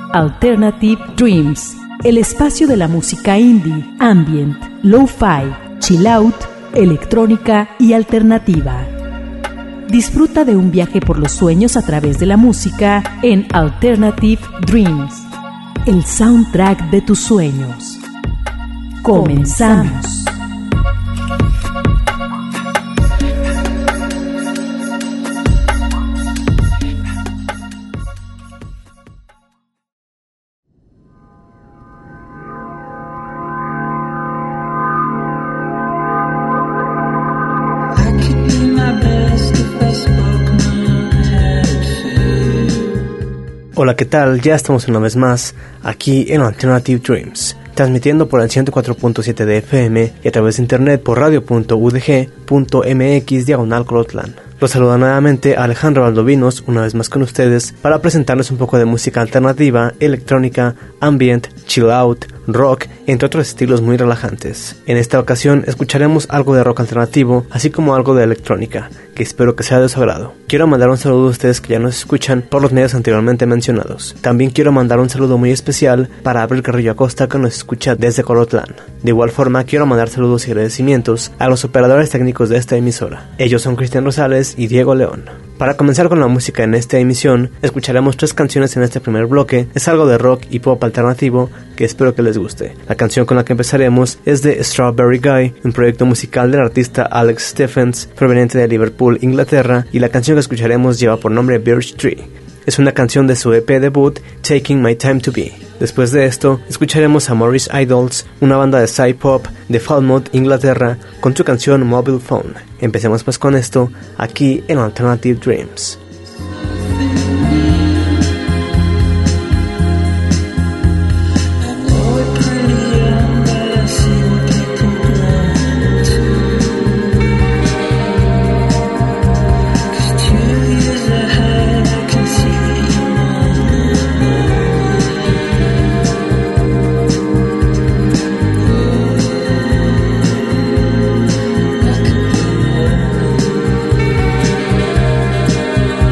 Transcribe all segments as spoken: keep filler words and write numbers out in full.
Alternative Dreams, el espacio de la música indie, ambient, lo-fi, chill out, electrónica y alternativa. Disfruta de un viaje por los sueños a través de la música en Alternative Dreams, el soundtrack de tus sueños. Comenzamos. Hola, ¿qué tal? Ya estamos una vez más aquí en Alternative Dreams, transmitiendo por el ciento cuatro punto siete de F M y a través de internet por radio punto u d g punto m x diagonal Colotlán. Los saluda nuevamente a Alejandro Valdovinos, una vez más con ustedes, para presentarles un poco de música alternativa, electrónica, ambient, chill out, rock, entre otros estilos muy relajantes. En esta ocasión escucharemos algo de rock alternativo, así como algo de electrónica, que espero que sea de su agrado. Quiero mandar un saludo a ustedes que ya nos escuchan por los medios anteriormente mencionados. También quiero mandar un saludo muy especial para Abril Carrillo Acosta, que nos escucha desde Colotlán. De igual forma, quiero mandar saludos y agradecimientos a los operadores técnicos de esta emisora. Ellos son Cristian Rosales y Diego León. Para comenzar con la música en esta emisión, escucharemos tres canciones en este primer bloque. Es algo de rock y pop alternativo que espero que les guste. La canción con la que empezaremos es de Strawberry Guy, un proyecto musical del artista Alex Stephens, proveniente de Liverpool, Inglaterra, y la canción que escucharemos lleva por nombre Birch Tree. Es una canción de su E P debut, Taking My Time to Be. Después de esto, escucharemos a Morris Idols, una banda de psy-pop de Falmouth, Inglaterra, con su canción Mobile Phone. Empecemos pues con esto, aquí en Alternative Dreams. Like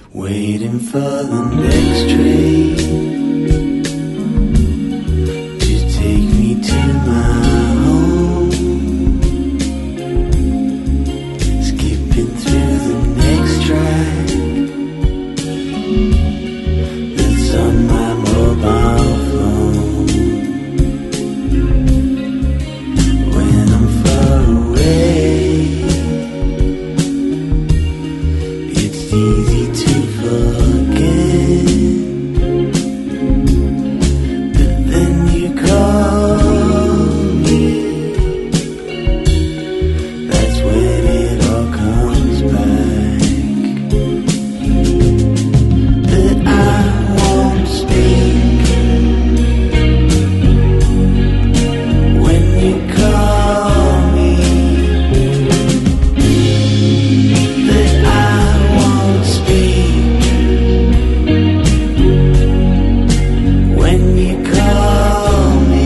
Waiting for the next train to take me to my home. Skipping through the next track that's on my mobile phone. When I'm far away, it's easy to forget, but then you call me, that's when it all comes back. But I won't speak when you call me, but I won't speak when you call me.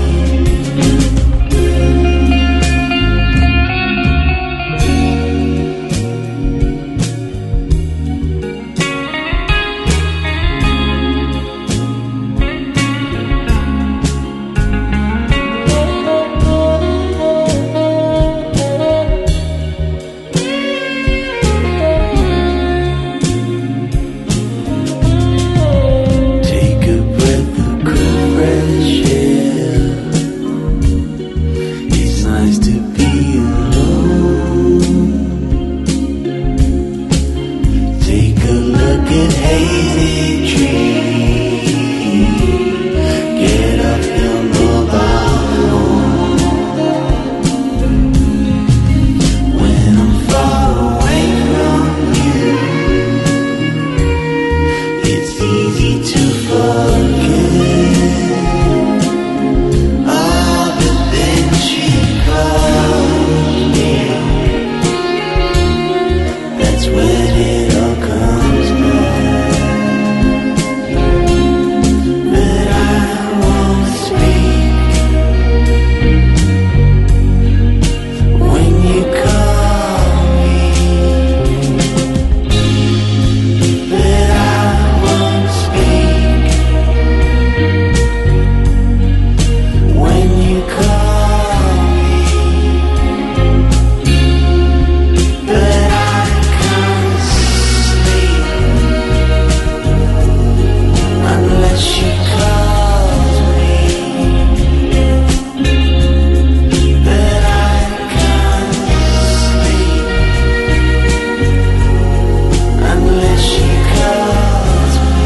Take a breath of cool fresh air. It's nice to be alone. Take a look at hazy trees. Get off your mobile phone. When I'm far away from you, it's easy to forget. Oh, but then she calls me. That's when it all comes back. But I won't speak when you call me. But I won't speak when you call me. But I can't sleep unless she calls me. But I can't sleep unless she calls me.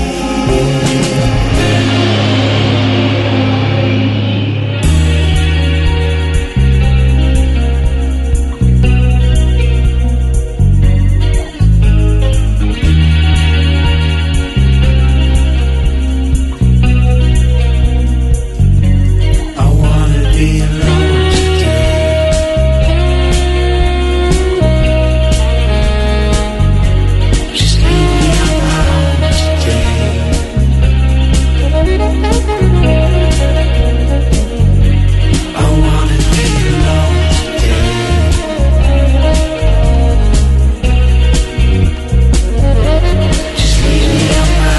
I wanna be alone today. Just leave me on my own today. I wanna be alone today. Just leave me on my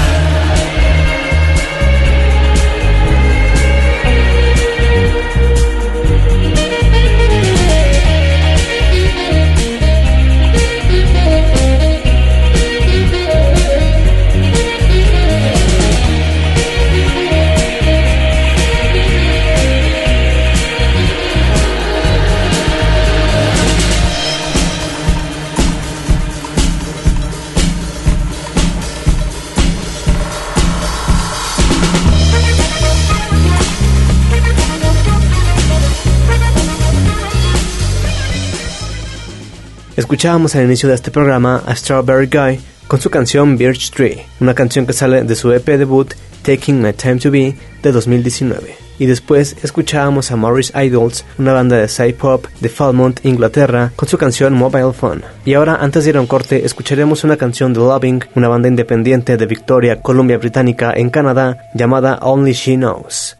Escuchábamos al inicio de este programa a Strawberry Guy con su canción Birch Tree, una canción que sale de su E P debut Taking My Time to Be de dos mil diecinueve. Y después escuchábamos a Morris Idols, una banda de psy-pop de Falmouth, Inglaterra, con su canción Mobile Phone. Y ahora, antes de ir a un corte, escucharemos una canción de Loving, una banda independiente de Victoria, Columbia Británica, en Canadá, llamada Only She Knows.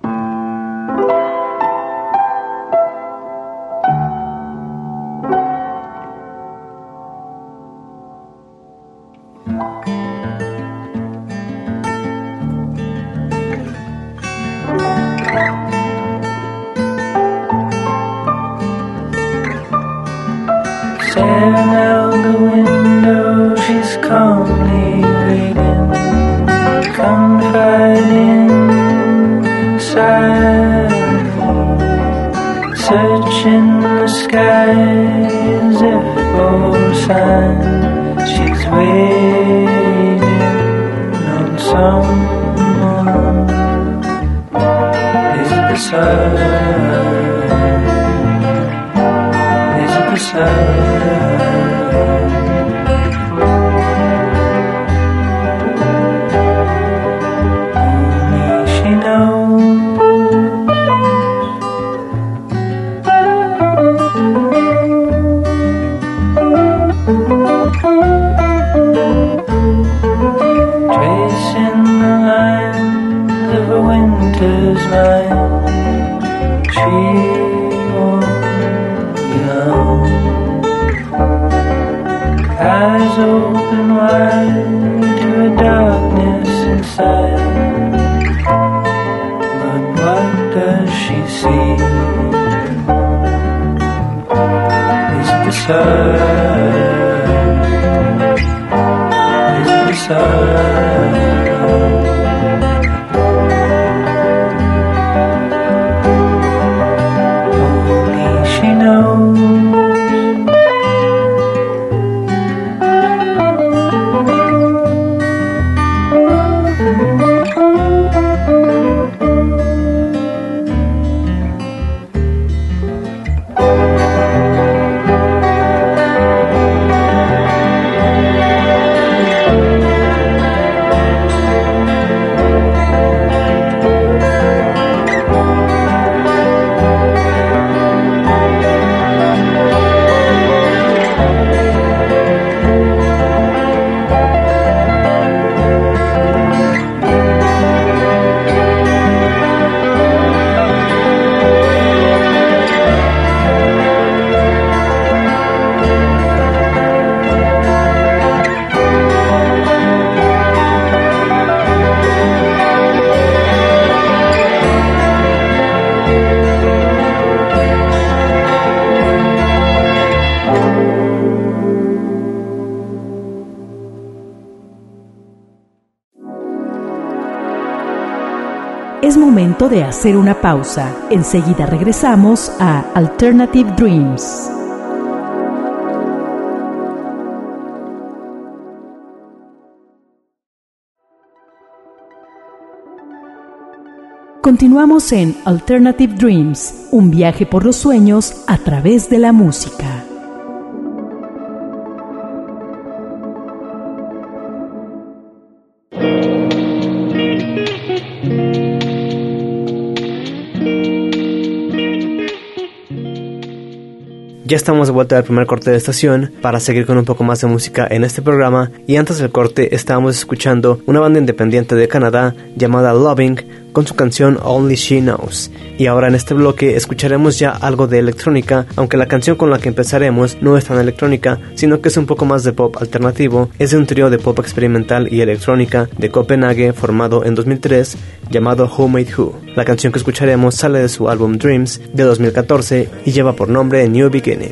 Thank just calmly waiting, confiding, silently, searching the skies for signs. She's waiting on someone. Is it the sun? Is it the sun? Eyes open wide to a darkness inside. But what does she see? Is it the sun? Is it the sun? Only she knows. Es momento de hacer una pausa. Enseguida regresamos a Alternative Dreams. Continuamos en Alternative Dreams, un viaje por los sueños a través de la música. Ya estamos de vuelta al primer corte de estación para seguir con un poco más de música en este programa, y antes del corte estábamos escuchando una banda independiente de Canadá llamada Loving con su canción Only She Knows. Y ahora en este bloque escucharemos ya algo de electrónica, aunque la canción con la que empezaremos no es tan electrónica, sino que es un poco más de pop alternativo. Es de un trío de pop experimental y electrónica de Copenhague formado en dos mil tres llamado Who Made Who. La canción que escucharemos sale de su álbum Dreams de dos mil catorce y lleva por nombre New Beginning.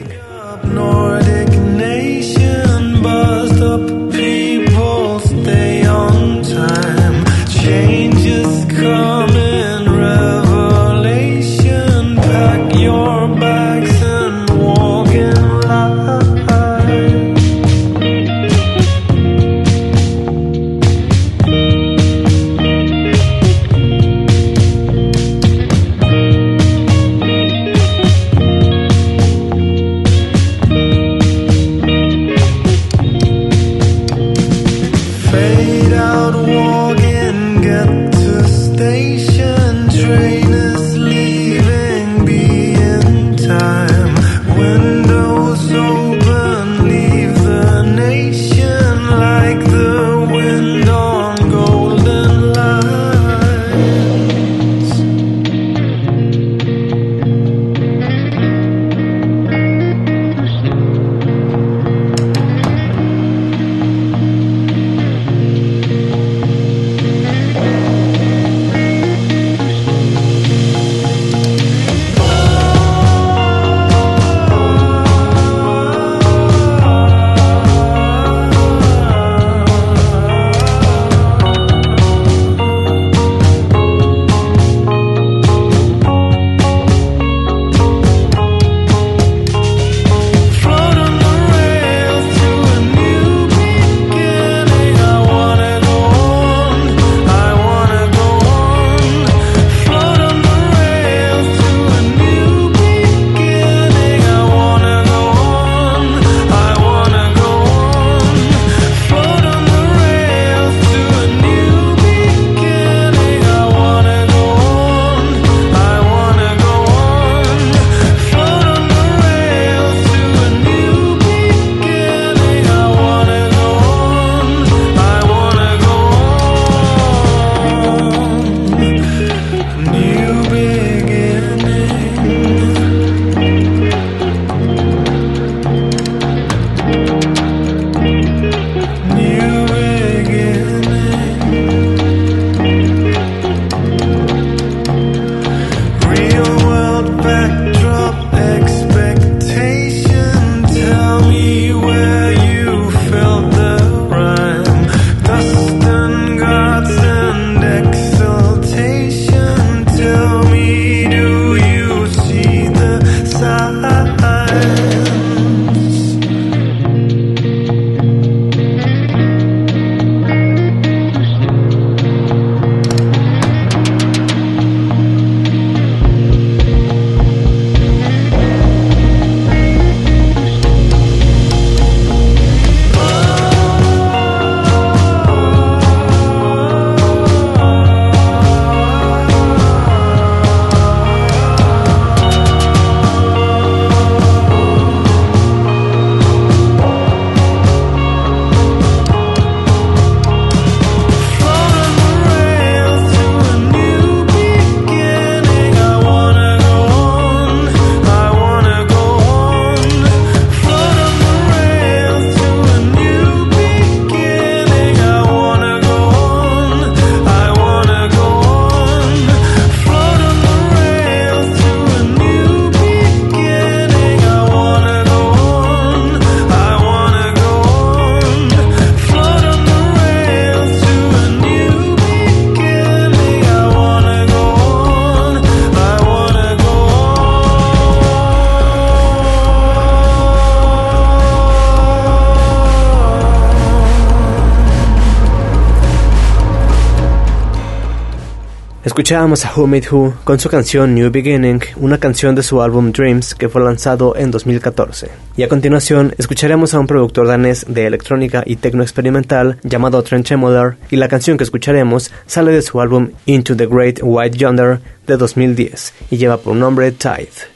Escuchábamos a Who Made Who con su canción New Beginning, una canción de su álbum Dreams que fue lanzado en dos mil catorce. Y a continuación escucharemos a un productor danés de electrónica y tecno experimental llamado Trent Tremolar, y la canción que escucharemos sale de su álbum Into the Great White Yonder de dos mil diez y lleva por nombre Tithe.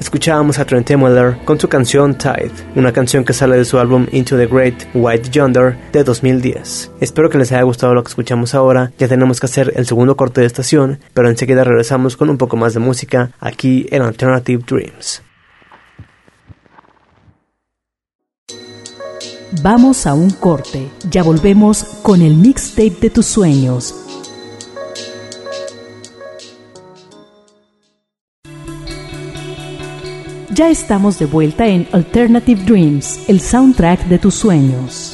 Escuchábamos a Trent Miller con su canción Tide, una canción que sale de su álbum Into the Great White Yonder de dos mil diez. Espero que les haya gustado lo que escuchamos ahora. Ya tenemos que hacer el segundo corte de estación, pero enseguida regresamos con un poco más de música aquí en Alternative Dreams. Vamos a un corte. Ya volvemos con el mixtape de tus sueños. Ya estamos de vuelta en Alternative Dreams, el soundtrack de tus sueños.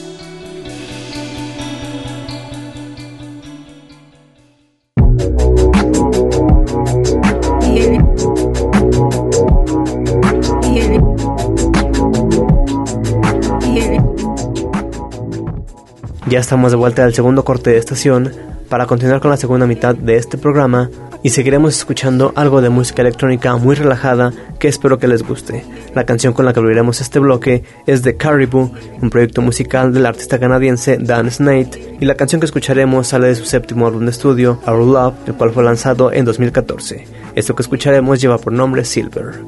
Ya estamos de vuelta al segundo corte de estación para continuar con la segunda mitad de este programa y seguiremos escuchando algo de música electrónica muy relajada que espero que les guste. La canción con la que abriremos este bloque es de Caribou, un proyecto musical del artista canadiense Dan Snate, y la canción que escucharemos sale de su séptimo álbum de estudio, Our Love, el cual fue lanzado en dos mil catorce. Esto que escucharemos lleva por nombre Silver.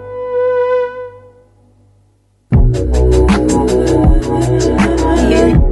Yeah.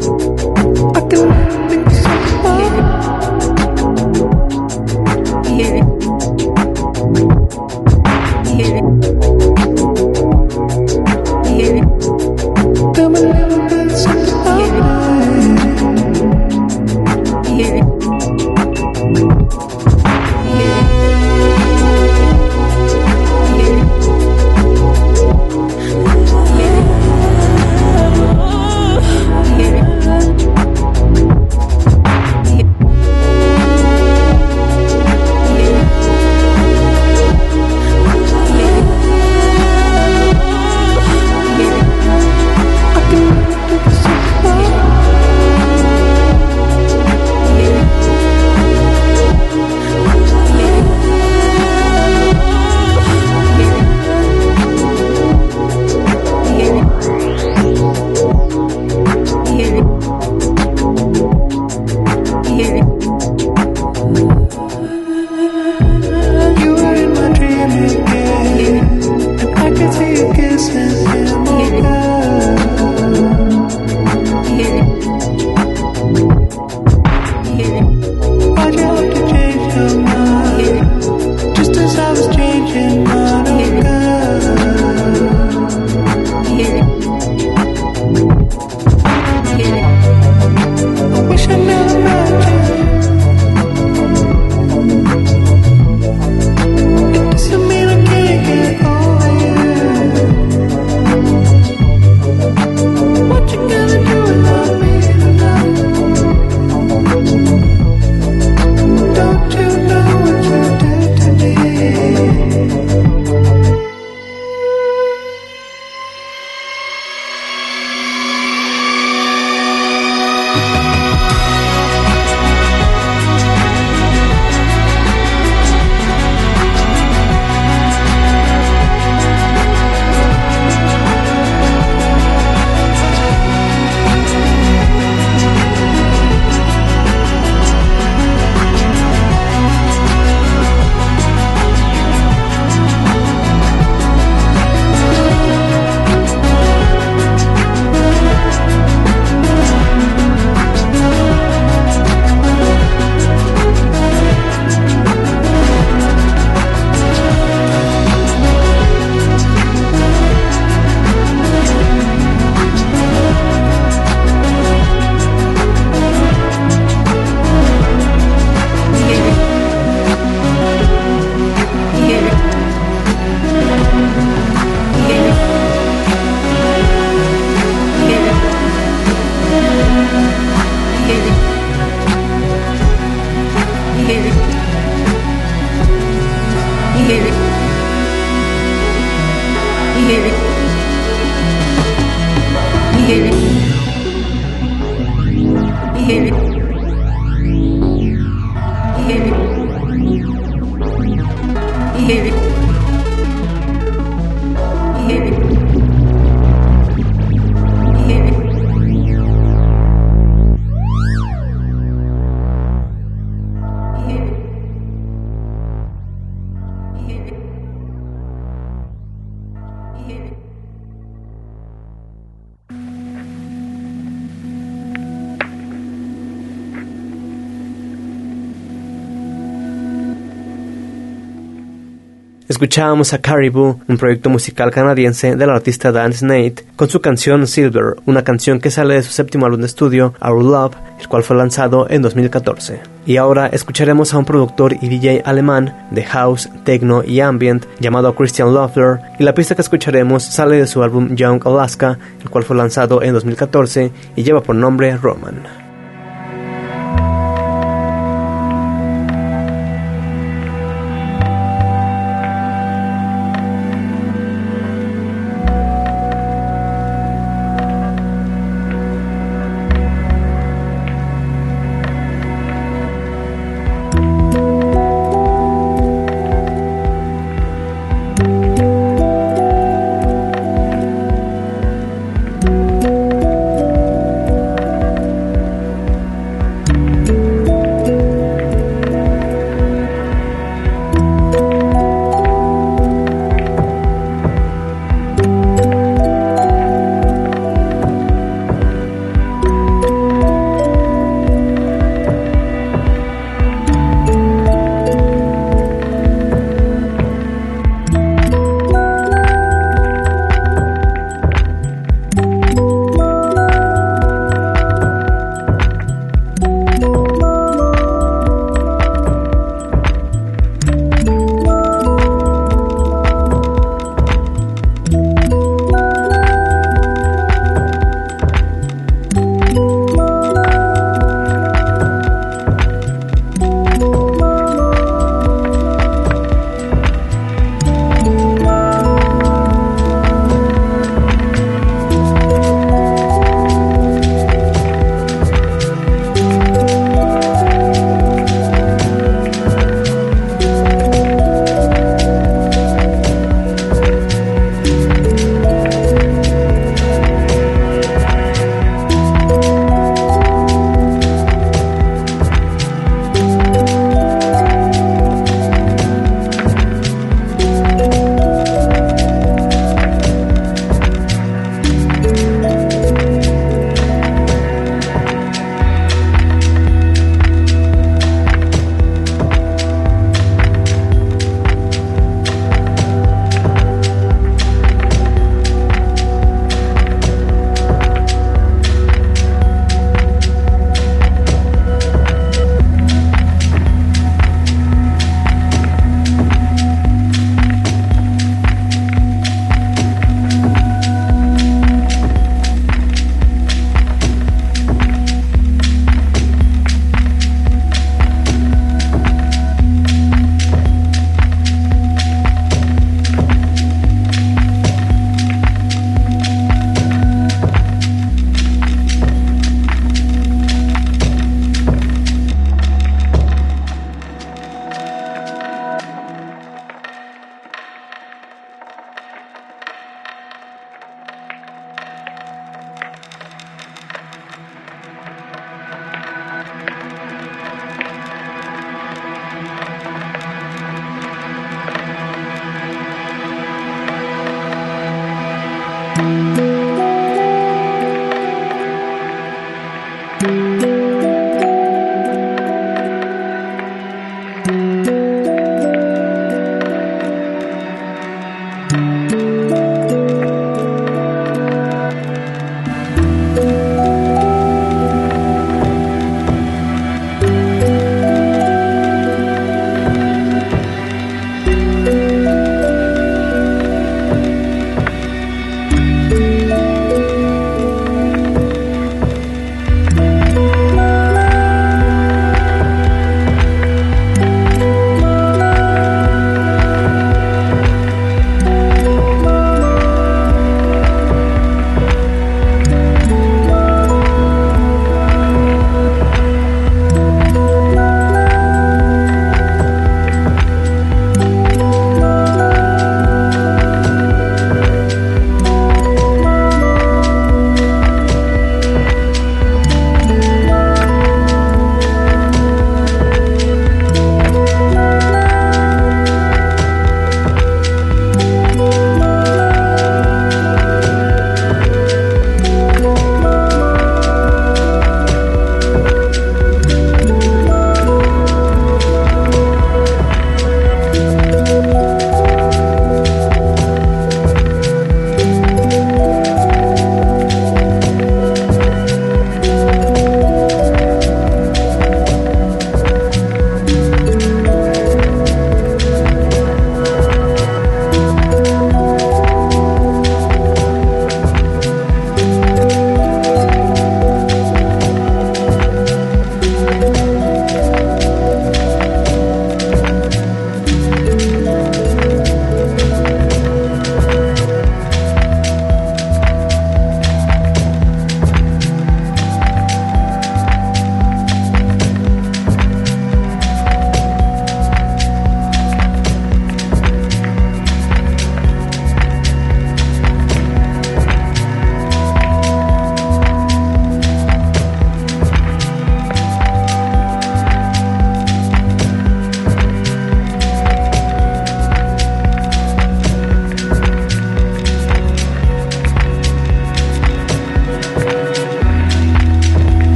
Escuchábamos a Caribou, un proyecto musical canadiense del artista Dan Snate, con su canción Silver, una canción que sale de su séptimo álbum de estudio, Our Love, el cual fue lanzado en dos mil catorce. Y ahora escucharemos a un productor y D J alemán de house, techno y ambient llamado Christian Loeffler, y la pista que escucharemos sale de su álbum Young Alaska, el cual fue lanzado en dos mil catorce y lleva por nombre Roman.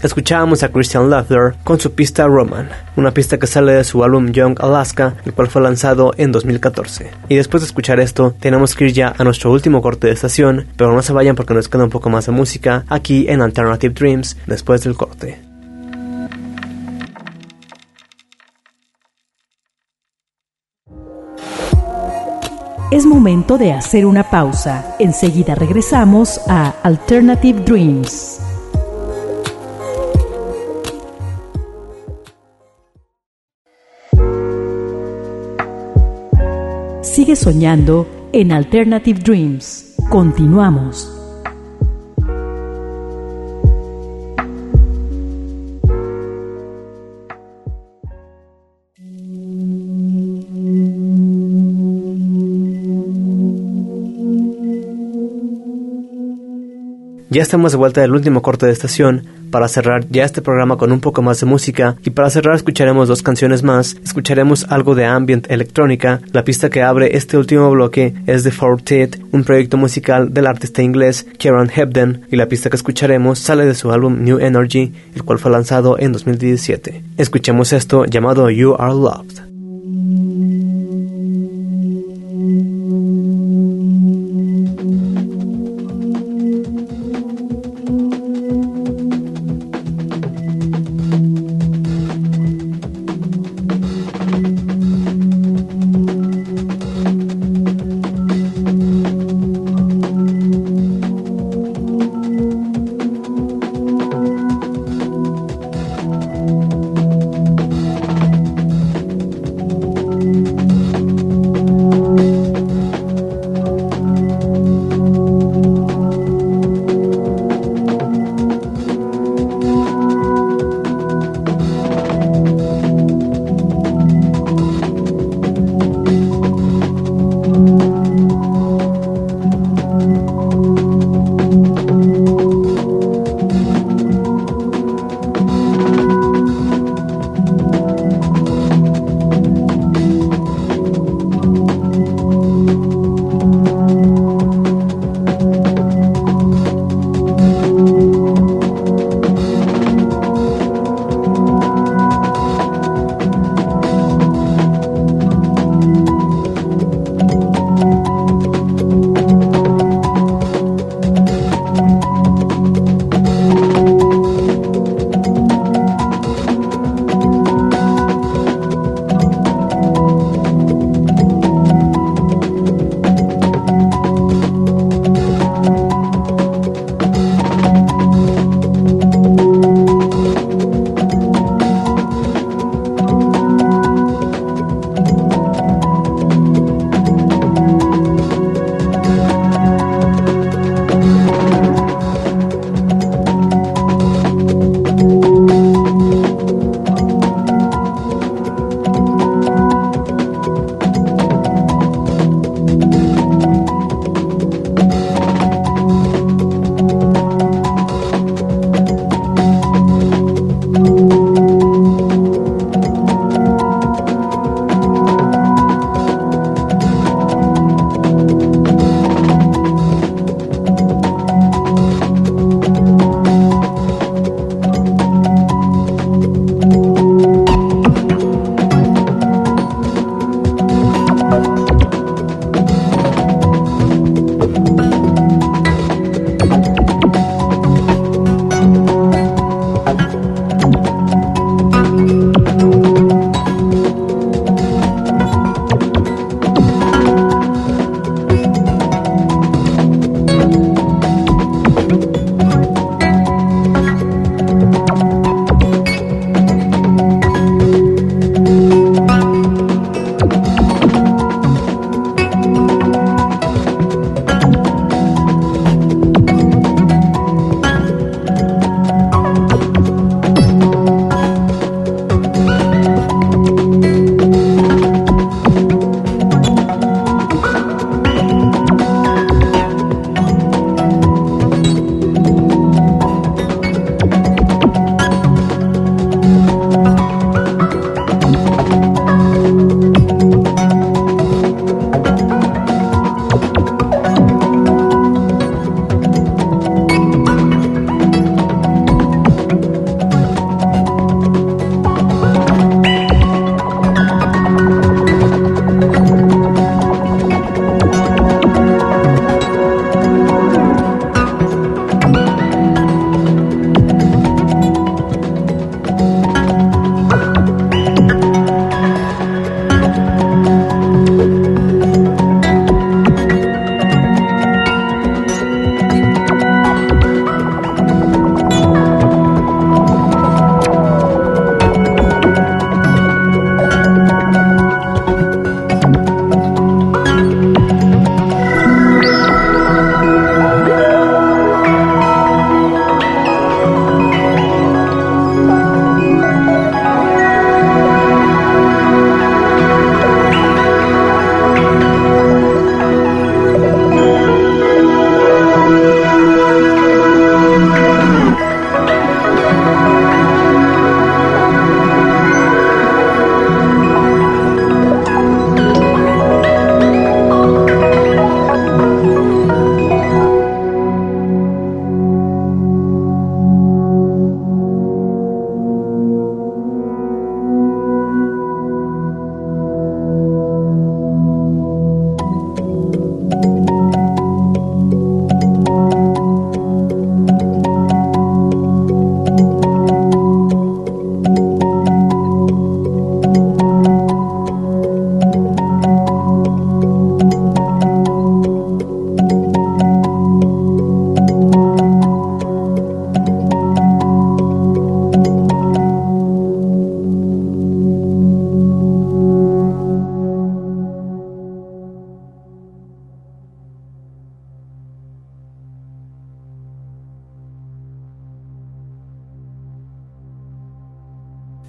escuchábamos a Christian Leffler con su pista Roman, una pista que sale de su álbum Young Alaska, el cual fue lanzado en dos mil catorce. Y después de escuchar esto, tenemos que ir ya a nuestro último corte de estación, pero no se vayan porque nos queda un poco más de música aquí en Alternative Dreams después del corte. Es momento de hacer una pausa. Enseguida regresamos a Alternative Dreams. Sigue soñando en Alternative Dreams. Continuamos. Ya estamos de vuelta del último corte de estación para cerrar ya este programa con un poco más de música, y para cerrar escucharemos dos canciones más. Escucharemos algo de ambient electrónica. La pista que abre este último bloque es de Fortet, un proyecto musical del artista inglés Kieran Hebden, y la pista que escucharemos sale de su álbum New Energy, el cual fue lanzado en dos mil diecisiete. Escuchemos esto llamado You Are Loved.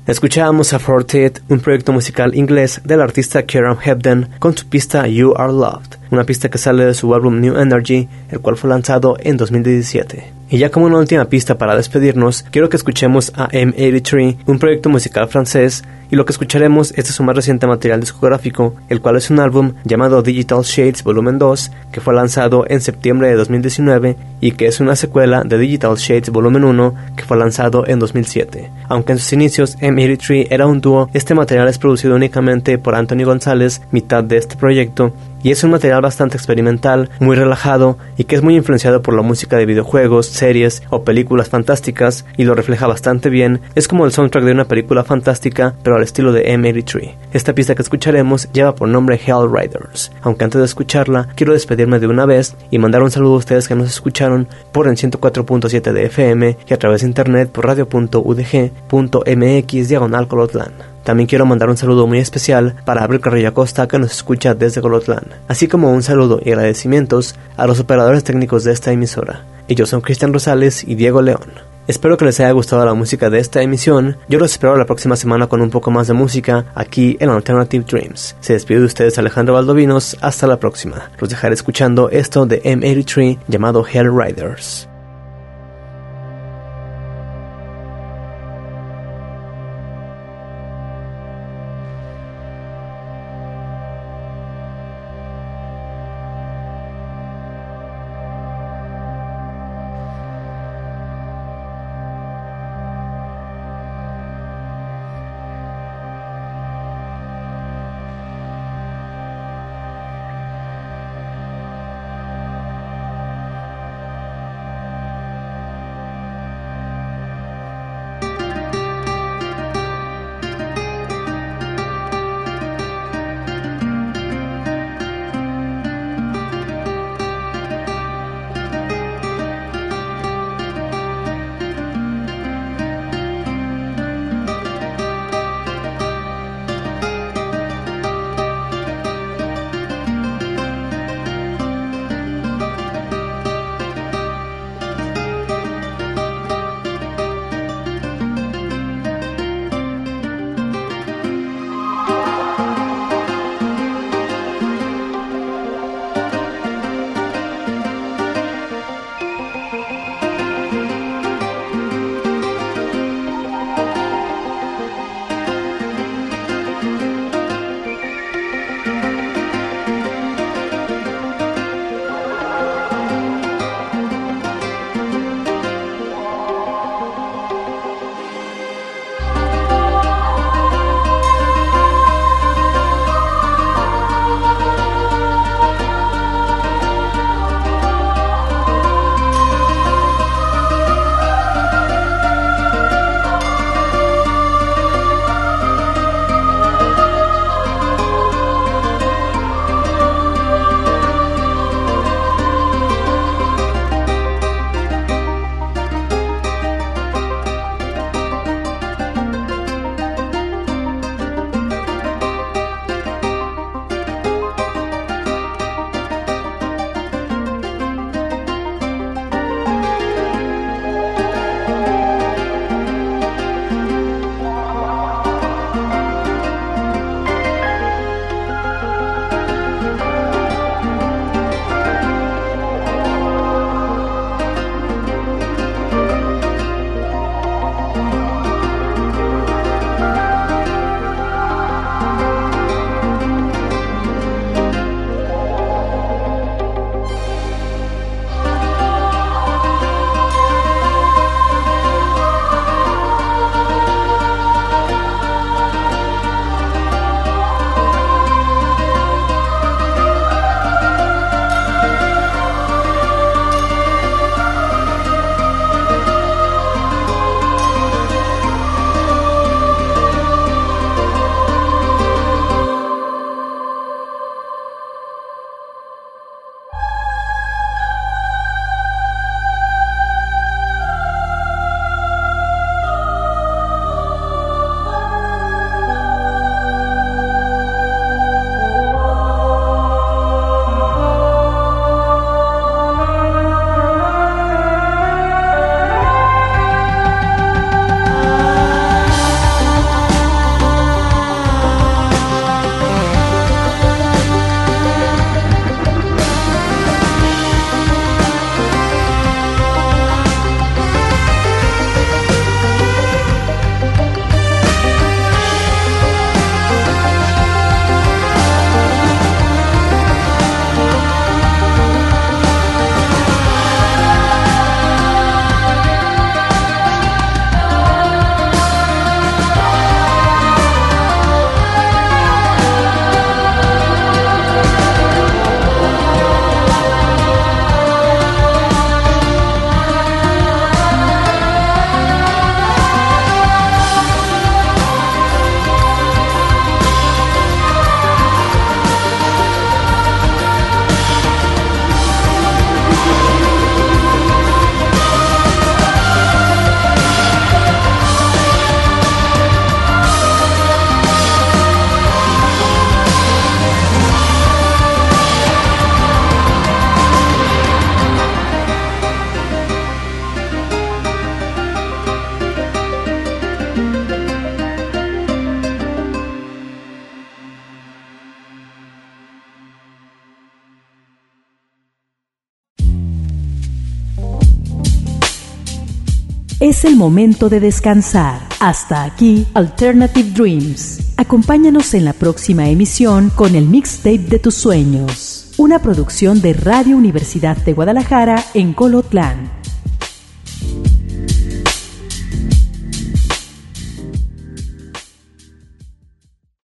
Escuchábamos a Fortet, un proyecto musical inglés del artista Kieran Hebden, con su pista You Are Loved, una pista que sale de su álbum New Energy, el cual fue lanzado en dos mil diecisiete. Y ya como una última pista para despedirnos, quiero que escuchemos a M ochenta y tres, un proyecto musical francés, y lo que escucharemos es de su más reciente material discográfico, el cual es un álbum llamado Digital Shades Volumen dos, que fue lanzado en septiembre de dos mil diecinueve y que es una secuela de Digital Shades Volumen uno, que fue lanzado en dos mil siete. Aunque en sus inicios M ochenta y tres era un dúo, este material es producido únicamente por Anthony González, mitad de este proyecto, y es un material bastante experimental, muy relajado y que es muy influenciado por la música de videojuegos, series o películas fantásticas, y lo refleja bastante bien. Es como el soundtrack de una película fantástica, pero al estilo de M ochenta y tres. Esta pista que escucharemos lleva por nombre Hell Riders, aunque antes de escucharla quiero despedirme de una vez y mandar un saludo a ustedes que nos escucharon por el ciento cuatro punto siete de F M y a través de internet por radio punto u d g punto m x diagonal Colotlán. También quiero mandar un saludo muy especial para Abril Carrillo Acosta, que nos escucha desde Colotlán, así como un saludo y agradecimientos a los operadores técnicos de esta emisora. Ellos son Cristian Rosales y Diego León. Espero que les haya gustado la música de esta emisión. Yo los espero la próxima semana con un poco más de música aquí en Alternative Dreams. Se despide de ustedes Alejandro Valdovinos. Hasta la próxima. Los dejaré escuchando esto de M ochenta y tres llamado Hell Riders. Es el momento de descansar. Hasta aquí, Alternative Dreams. Acompáñanos en la próxima emisión con el mixtape de tus sueños. Una producción de Radio Universidad de Guadalajara en Colotlán.